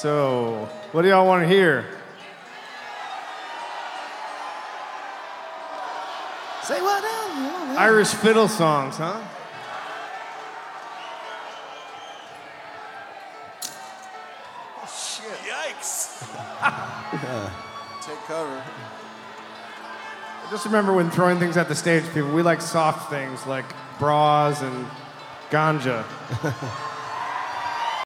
So, what do y'all want to hear? Say what now? Irish fiddle songs, huh? Oh, shit. Yikes. Take cover. Just remember when throwing things at the stage, people, we like soft things like bras and ganja.